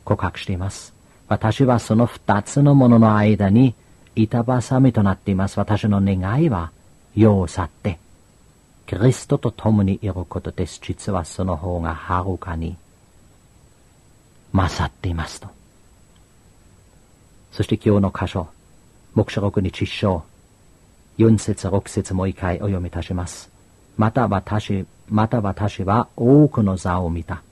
告白しています。私はその二つのものの間に板挟みとなっています。私の願いは世を去ってキリストと共にいることです。実はその方がはるかに勝っていますと。そして今日の箇所、黙示録に10章4節6節もう一回お読みいたします。また私は多くの座を見た。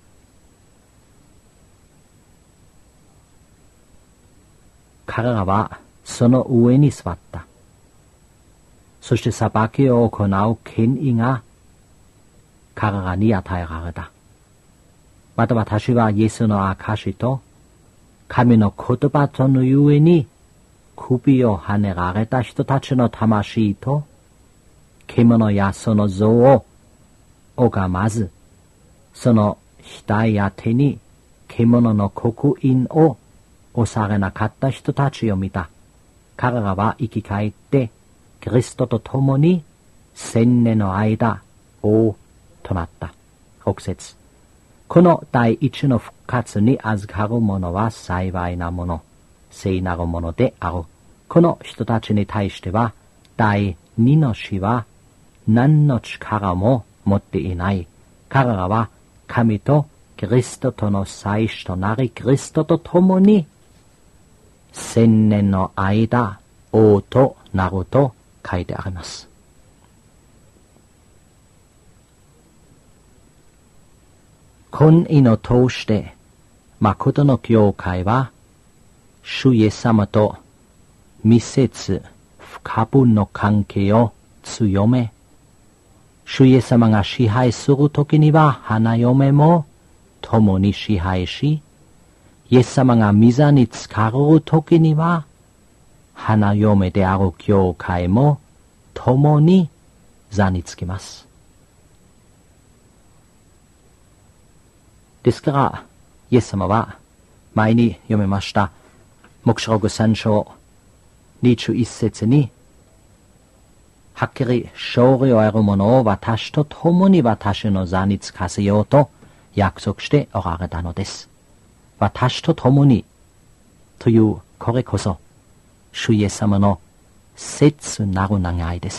彼らはその上に座った。そして裁きを行う権威が彼らに与えられた。また私はイエスの証と神の言葉とのゆえに首をはねられた人たちの魂と獣やその像を拝まず、その額や手に獣の刻印を押されなかった人たちを見た。彼らは生き返ってキリストと共に千年の間王となった。6節。この第一の復活に預かる者は幸いなもの、聖なるものである。この人たちに対しては第二の死は何の力も持っていない。彼らは神とキリストとの祭司となり、キリストと共に千年の間王となると書いてあります。今世を通して誠の教会は主イエス様と密接不可分の関係を強め、主イエス様が支配するときには花嫁も共に支配し、イエス様が御座につかるときには花嫁である教会も共に座につきます。ですから、イエス様は前に読めました黙示録3章21節に、はっきり勝利を得る者を私と共に私の座につかせようと約束しておられたのです。私と共にというこれこそ主イエス様の切なる願いです。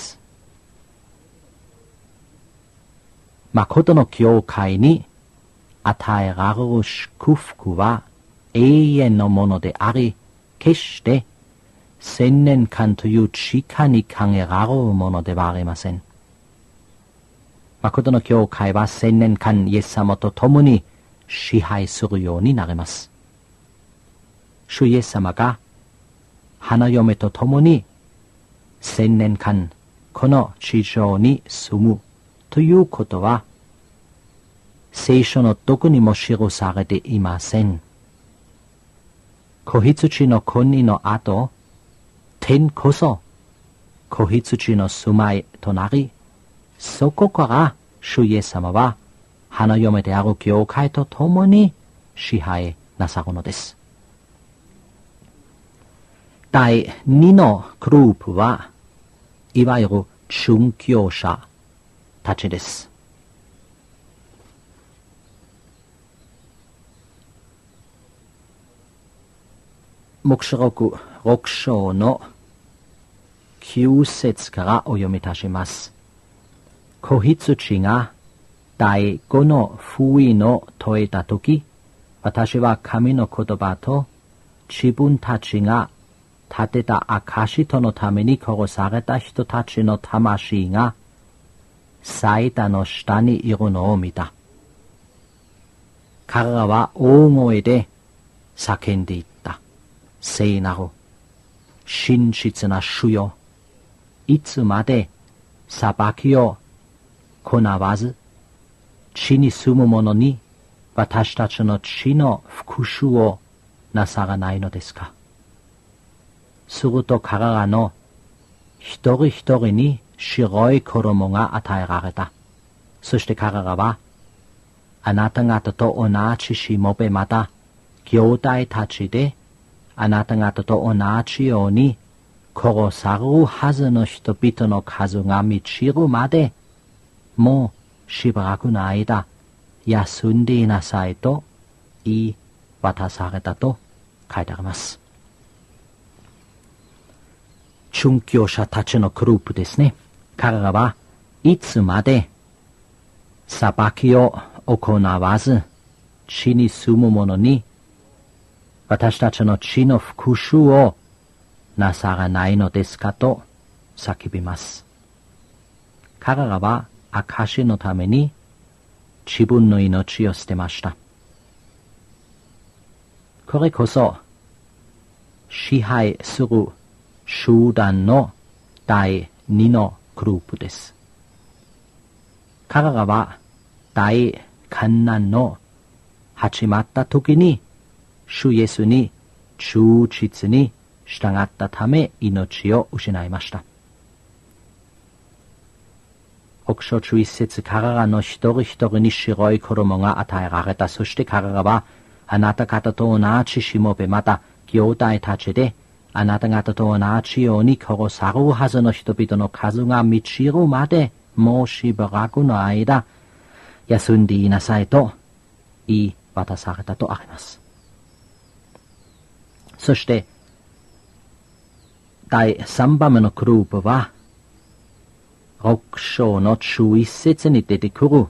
誠の教会に与えられる祝福は永遠のものであり、決して千年間という時間に考えられるものではありません。誠の教会は千年間イエス様と共に支配するようになります。主イエス様が花嫁と共に千年間この地上に住むということは聖書のどこにも記されていません。子羊の国の後、天こそ子羊の住まいとなり、そこから主イエス様は花嫁である教会と共に支配なさるのです。第2のグループはいわゆる殉教者たちです。黙示録6章の9節からお読みいたします。子羊が第5の封印を解いたとき、私は神の言葉と自分たちが立てた証とのために殺された人たちの魂が祭壇の下にいるのを見た。彼らは大声で叫んでいった。聖なる真実な主よ、いつまで裁きを行わず、地に住む者に私たちの地の復讐をなさらないのですか。すると彼らの一人一人に白い衣が与えられた。そして彼らはあなた方と同じしもべ、また兄弟たちであなた方と同じように殺されるはずの人々の数が満ちるまで、もうしばらくの間休んでいなさいと言い渡されたと書いてあります。殉教者たちのグループですね。彼らはいつまで裁きを行わず地に住む者に私たちの地の復讐をなさらないのですかと叫びます。彼らは証のために自分の命を捨てました。これこそ支配する集団の第2のグループです。彼らは大患難の始まった時に主イエスに忠実に従ったため命を失いました。6章11節、彼らの一人一人に白い衣が与えられた。そして彼らはあなた方と同じしもべまた兄弟たちであなた方と同じように殺されるはずの人々の数が満ちるまでもうしばらくの間休んでいなさいと言い渡されたとあります。そして第3番目のグループは6章の11節に出てくる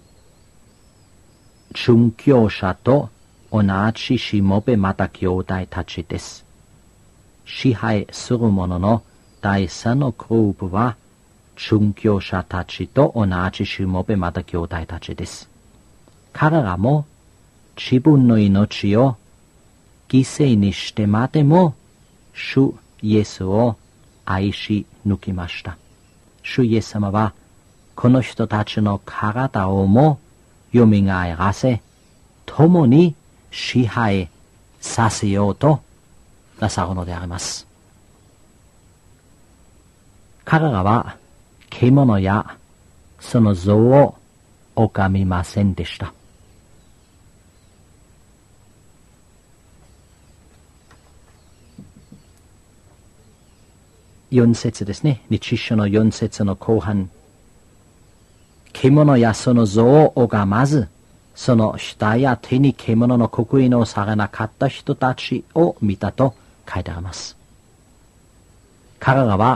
殉教者と同じしもべまた兄弟たちです。支配する者の第3のグループは殉教者たちと同じしもべまた兄弟たちです。彼らも自分の命を犠牲にしてまでも主イエスを愛し抜きました。主イエス様はこの人たちの体をも蘇らせ共に支配させようとなさるのであります。彼らは獣やその像を拝みませんでした。4節ですね。日書の4節の後半。獣やその像を拝まず、その舌や手に獣の刻印をされなかった人たちを見たと書いてあります。彼らは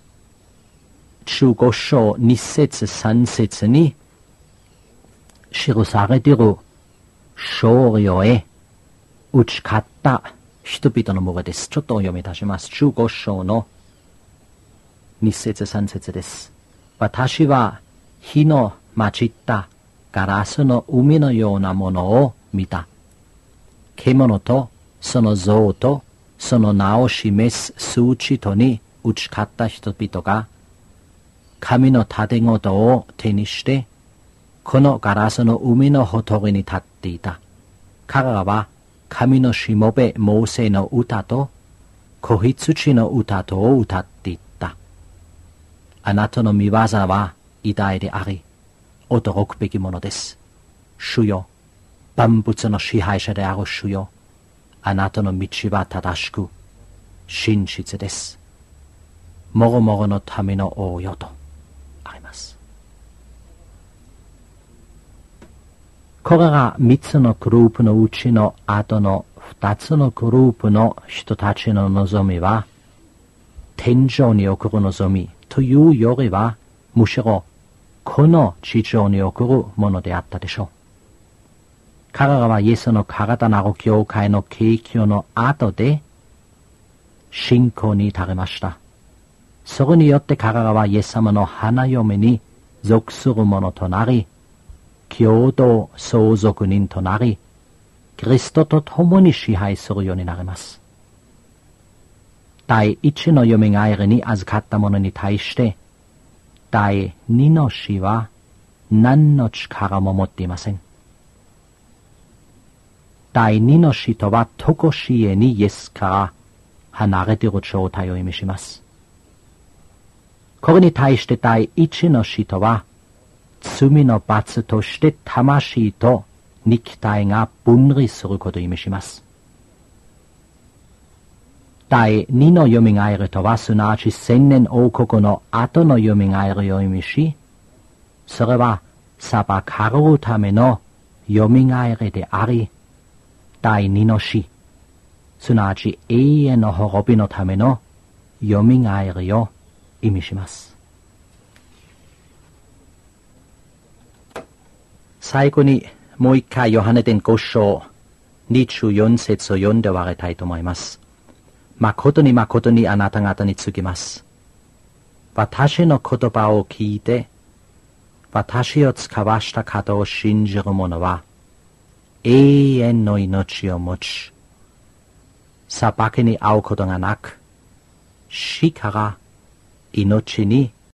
15章2節3節に記されている勝利へ打ち勝った人々の群れです。ちょっとお読みいたします。15章の2節3節です。私は火の混じったガラスの海のようなものを見た。獣とその像とその名を示す数値とに打ち勝った人々が神の盾事を手にしてこのガラスの海のほとりに立っていた。彼らは神のしもべモーセの歌と子羊の歌とを歌っていった。あなたの御業は偉大であり驚くべきものです。主よ、万物の支配者である主よ、あなたの道は正しく真実です。もろもろのための王よとあります。これが3つのグループのうちの後の2つのグループの人たちの望みは天上に送る望みというよりはむしろこの地上に送るものであったでしょう。彼らはイエスの体なる教会の景況の後で信仰に至りました。それによって彼らはイエス様の花嫁に属する者となり、共同相続人となり、キリストと共に支配するようになります。第一の蘇りに預かった者に対して、第二の死は何の力も持っていません。第二の死とは常しえにイエスから離れている状態を意味します。これに対して第一の死とは罪の罰として魂と肉体が分離することを意味します。第二の蘇りとはすなわち千年王国の後の蘇りを意味し、それは裁かれるための蘇りであり、 第二の死、すなわち永遠の滅びのためのよみがえりを意味します。最後にもう一回ヨハネ伝5章24節を読んで終わりたいと思います。誠に誠にあなた方に告げます。私の言葉を聞いて、私を使わした方を信じる者は、永遠の命を持ち、裁きに遭うことがなく、死から命に